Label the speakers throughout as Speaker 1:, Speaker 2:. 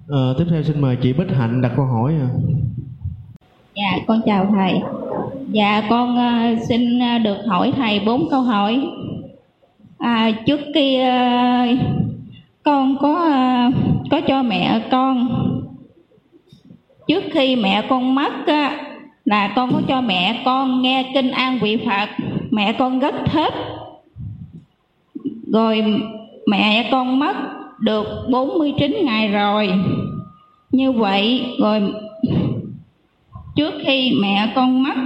Speaker 1: Tiếp theo xin mời chị Bích Hạnh đặt câu hỏi.
Speaker 2: Dạ, con chào thầy. Dạ, con xin được hỏi thầy 4 câu hỏi. Trước kia con có cho mẹ con, trước khi mẹ con mất là con có cho mẹ con nghe kinh An Vị Phật, mẹ con rất thích. Rồi mẹ con mất được 49 ngày rồi. Như vậy rồi trước khi mẹ con mất,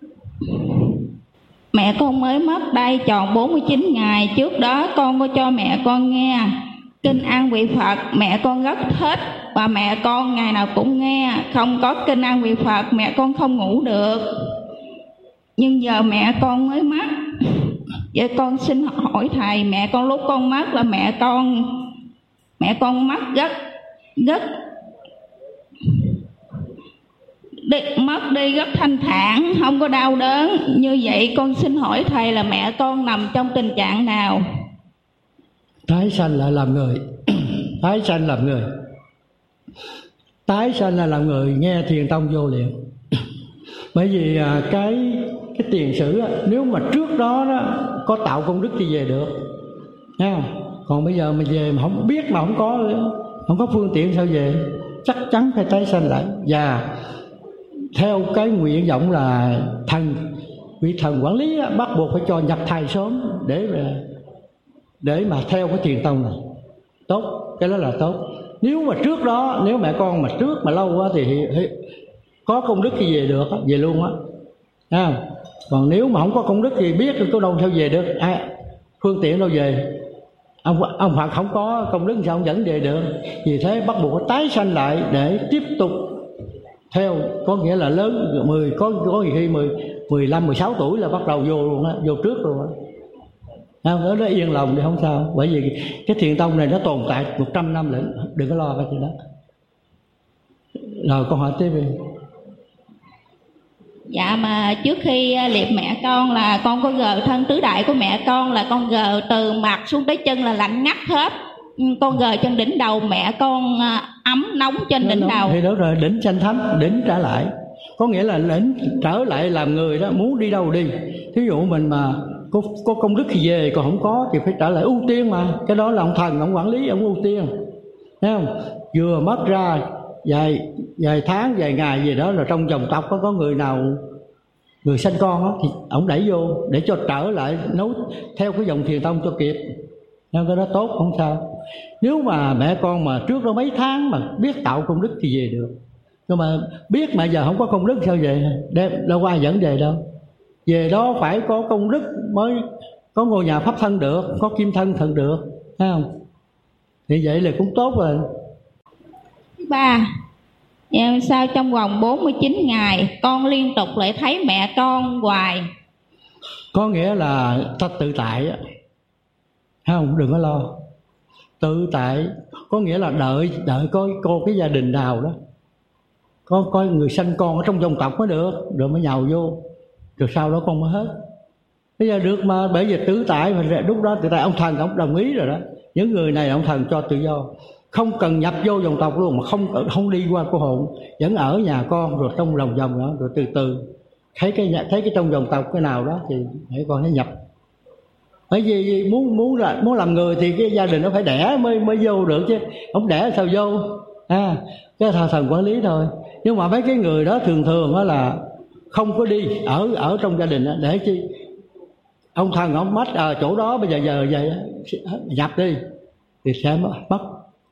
Speaker 2: mẹ con mới mất đây tròn 49 ngày. Trước đó con có cho mẹ con nghe kinh An Vị Phật, mẹ con rất thích và mẹ con ngày nào cũng nghe. Không có kinh An Vị Phật mẹ con không ngủ được. Nhưng giờ mẹ con mới mất. Vậy con xin hỏi thầy, mẹ con lúc con mất là mẹ con mất rất mất đi rất thanh thản, không có đau đớn. Như vậy con xin hỏi thầy là mẹ con nằm trong tình trạng nào?
Speaker 3: Tái sanh lại làm người. Tái sanh làm người. Tái sanh là làm người nghe thiền tông vô liền. Bởi vì cái tiền sử nếu mà trước đó có tạo công đức thì về được, thấy không? Còn bây giờ mình về mà không biết, mà không có phương tiện sao về? Chắc chắn phải tái sanh lại. Và theo cái nguyện vọng là vị thần quản lý bắt buộc phải cho nhập thai sớm để mà theo cái thiền tông này. Tốt, cái đó là tốt. Nếu mà trước đó, nếu mẹ con mà trước mà lâu quá thì có công đức thì về được, về luôn á. Còn nếu mà không có công đức thì biết có đâu sao về được. Phương tiện đâu về. Ông Phật không có công đức sao ông dẫn về được. Vì thế bắt buộc phải tái sanh lại để tiếp tục theo, có nghĩa là lớn 10 có khi 15 16 tuổi là bắt đầu vô luôn á, vô trước luôn á. Ở đó yên lòng thì không sao. Bởi vì cái thiền tông này nó tồn tại 100 năm lận, đừng có lo cái chuyện đó. Rồi con hỏi tiếp đi.
Speaker 2: Dạ, mà trước khi liệp mẹ con là con có gờ thân tứ đại của mẹ con, là con gờ từ mặt xuống tới chân là lạnh ngắt hết. Con gờ trên đỉnh đầu mẹ con ấm nóng trên đỉnh đầu.
Speaker 3: Thì đó rồi, đỉnh sanh thánh, đỉnh trả lại. Có nghĩa là đỉnh trở lại làm người đó, muốn đi đâu đi. Thí dụ mình mà có công đức thì về, còn không có thì phải trở lại, ưu tiên mà. Cái đó là ông thần, ông quản lý, ông ưu tiên. Thấy không? Vừa mất ra vài tháng, vài ngày gì đó, là trong dòng tộc có người nào người sanh con đó, thì ông đẩy vô để cho trở lại nấu theo cái dòng thiền tông cho kịp. Nên cái đó tốt, không sao. Nếu mà mẹ con mà trước đó mấy tháng mà biết tạo công đức thì về được. Nhưng mà biết mà giờ không có công đức sao về? Đâu có ai dẫn về đâu. Về đó phải có công đức mới có ngôi nhà pháp thân được, có kim thân thần được, thấy không? Thì vậy là cũng tốt rồi.
Speaker 2: Thứ ba, sao trong vòng 49 ngày con liên tục lại thấy mẹ con hoài?
Speaker 3: Có nghĩa là ta tự tại á, thấy không? Đừng có lo. Tự tại có nghĩa là đợi có cái gia đình nào đó có người sanh con ở trong dòng tộc mới được, rồi mới nhào vô, rồi sau đó con mới hết. Bây giờ được mà, bởi vì tự tại mà lúc đó tự tại ông thần ông đồng ý rồi đó. Những người này ông thần cho tự do, không cần nhập vô dòng tộc luôn, mà không đi qua cô hồn, vẫn ở nhà con rồi trong lòng vòng đó, rồi từ từ thấy cái trong dòng tộc cái nào đó thì hãy con hãy nhập. Bởi vì muốn làm người thì cái gia đình nó phải đẻ mới vô được chứ, không đẻ sao vô. Cái thần quản lý thôi. Nhưng mà mấy cái người đó thường đó là không có đi ở trong gia đình đó, để chi ông thần ông mất chỗ đó, bây giờ vậy nhập đi thì sẽ mất.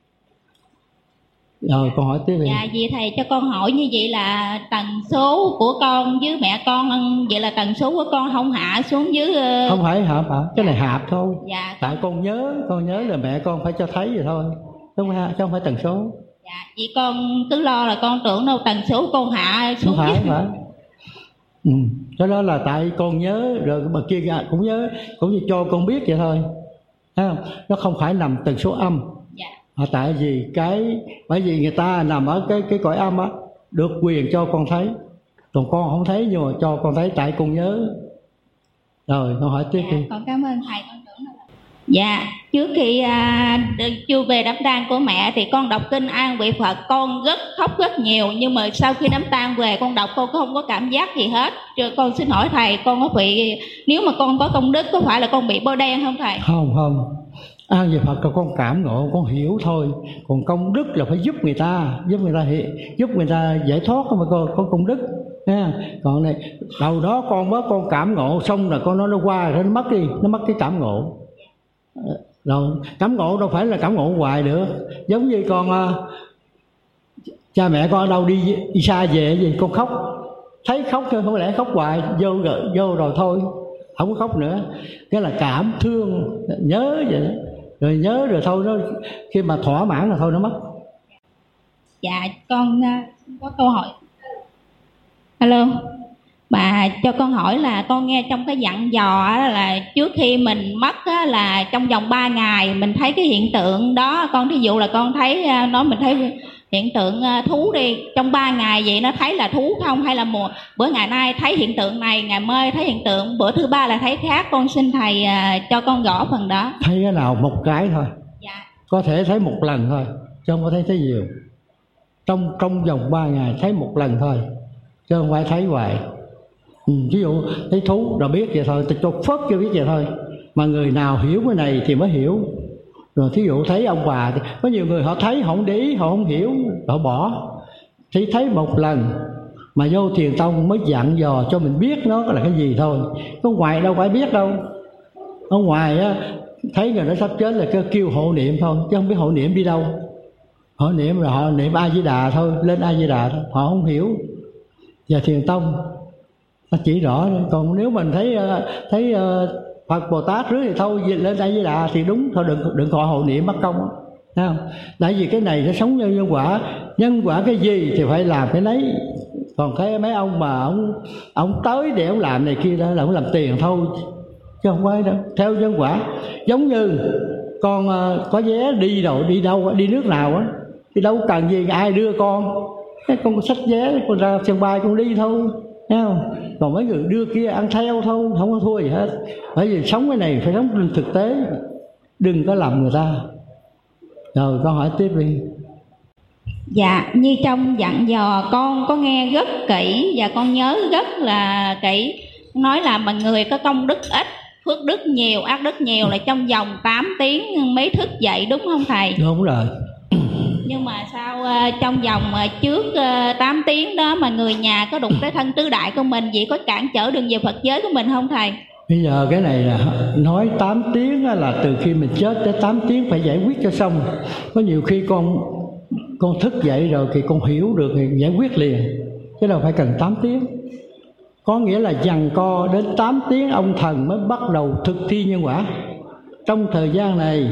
Speaker 3: Rồi con hỏi tiếp đi.
Speaker 2: Dạ, vậy thầy cho con hỏi như vậy là tần số của con với mẹ con, vậy là tần số của con không hạ xuống dưới
Speaker 3: không phải hả? Cái này hạp thôi.
Speaker 2: Dạ.
Speaker 3: Tại con nhớ là mẹ con phải cho thấy vậy thôi, chứ không phải tần số.
Speaker 2: Dạ, vậy con cứ lo là con tưởng đâu tần số con hạ xuống.
Speaker 3: Không phải. Cái đó là tại con nhớ rồi bà kia cũng nhớ, cũng như cho con biết vậy thôi. Thấy không? Nó không phải nằm tần số âm.
Speaker 2: Dạ.
Speaker 3: Tại vì bởi vì người ta nằm ở cái cõi âm á, được quyền cho con thấy, còn con không thấy, nhưng mà cho con thấy tại con nhớ. Rồi con hỏi tiếp đi.
Speaker 2: Con cảm ơn thầy, con tưởng là Dạ, trước khi chưa về đám tang của mẹ thì con đọc kinh An Vị Phật, con khóc rất nhiều, nhưng mà sau khi đám tang về con đọc con không có cảm giác gì hết. Con xin hỏi thầy, con có bị, nếu mà con có công đức có phải là con bị bôi đen không thầy?
Speaker 3: Không, An Vị Phật là con cảm ngộ, con hiểu thôi. Còn công đức là phải giúp người ta giải thoát, không phải có công đức nha. Còn này đầu đó con cảm ngộ xong là con nó qua rồi nó mất đi, nó mất cái cảm ngộ. Rồi cảm ngộ đâu phải là cảm ngộ hoài được. Giống như con cha mẹ con ở đâu đi xa về gì con khóc, thấy khóc thôi, không lẽ khóc hoài, vô rồi thôi, không có khóc nữa. Cái là cảm thương, nhớ vậy đó. Rồi nhớ rồi thôi, nó khi mà thỏa mãn là thôi nó mất.
Speaker 2: Dạ, con có câu hỏi. Alo, bà cho con hỏi là con nghe trong cái dặn dò là trước khi mình mất là trong vòng 3 ngày mình thấy cái hiện tượng đó. Con thí dụ là con thấy mình thấy hiện tượng thú đi, trong 3 ngày vậy nó thấy là thú không, hay là bữa ngày nay thấy hiện tượng này, ngày mai thấy hiện tượng, bữa thứ ba là thấy khác? Con xin thầy cho con rõ phần đó.
Speaker 3: Thấy cái nào một cái thôi.
Speaker 2: Dạ.
Speaker 3: Có thể thấy một lần thôi, chứ không có thấy nhiều. Trong vòng 3 ngày thấy một lần thôi, chứ không phải thấy hoài. Ví dụ thấy thú rồi biết vậy thôi, tôi cho phớt cho biết vậy thôi. Mà người nào hiểu cái này thì mới hiểu. Rồi thí dụ thấy ông bà thì có nhiều người họ thấy họ không để ý, họ không hiểu, họ bỏ. Thì thấy một lần mà vô Thiền Tông mới dặn dò cho mình biết nó là cái gì thôi. Có ngoài đâu phải biết đâu. Ở ngoài á, thấy người nó sắp chết là kêu hộ niệm thôi, chứ không biết hộ niệm đi đâu. Họ niệm là họ niệm A Di Đà thôi, lên A Di Đà thôi, họ không hiểu. Và Thiền Tông nó chỉ rõ. Còn nếu mình thấy Phật Bồ Tát rước thì thôi lên A Di Đà thì đúng thôi, đừng gọi hộ niệm mất công, thấy không? Tại vì cái này nó sống nhân quả cái gì thì phải làm cái nấy. Còn cái mấy ông mà ông tới để ông làm này kia đó là ông làm tiền thôi, chứ không phải đâu. Theo nhân quả, giống như con có vé đi đâu đi nước nào á thì đâu cần gì ai đưa con có xách vé con ra sân bay con đi thôi, thấy không? Còn mấy người đưa kia ăn theo thôi, không có thua gì hết. Bởi vì sống cái này phải sống trên thực tế, đừng có lầm người ta. Rồi con hỏi tiếp đi.
Speaker 2: Dạ, như trong dặn dò con có nghe rất kỹ và con nhớ rất là kỹ. Nói là mà người có công đức ít, phước đức nhiều, ác đức nhiều là trong vòng 8 tiếng mới thức dậy, đúng không thầy?
Speaker 3: Đúng rồi.
Speaker 2: Nhưng mà sao trong vòng trước 8 tiếng đó mà người nhà có đụng tới thân tứ đại của mình, vậy có cản trở đường về Phật giới của mình không thầy?
Speaker 3: Bây giờ cái này là nói 8 tiếng là từ khi mình chết tới 8 tiếng phải giải quyết cho xong. Có nhiều khi con thức dậy rồi thì con hiểu được thì giải quyết liền, chứ đâu phải cần 8 tiếng. Có nghĩa là giằng co đến 8 tiếng ông thần mới bắt đầu thực thi nhân quả. Trong thời gian này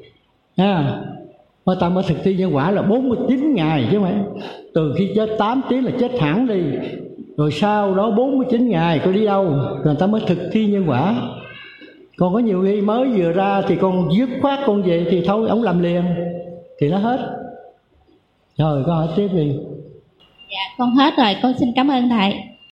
Speaker 3: mà ta mới thực thi nhân quả là 49 ngày, chứ không phải từ khi chết 8 tiếng là chết hẳn đi. Rồi sau đó 49 ngày con đi đâu rồi ta mới thực thi nhân quả. Còn có nhiều khi mới vừa ra thì con dứt khoát con về thì thôi ông làm liền thì nó hết. Rồi con hỏi tiếp đi.
Speaker 2: Dạ con hết rồi, con xin cảm ơn thầy.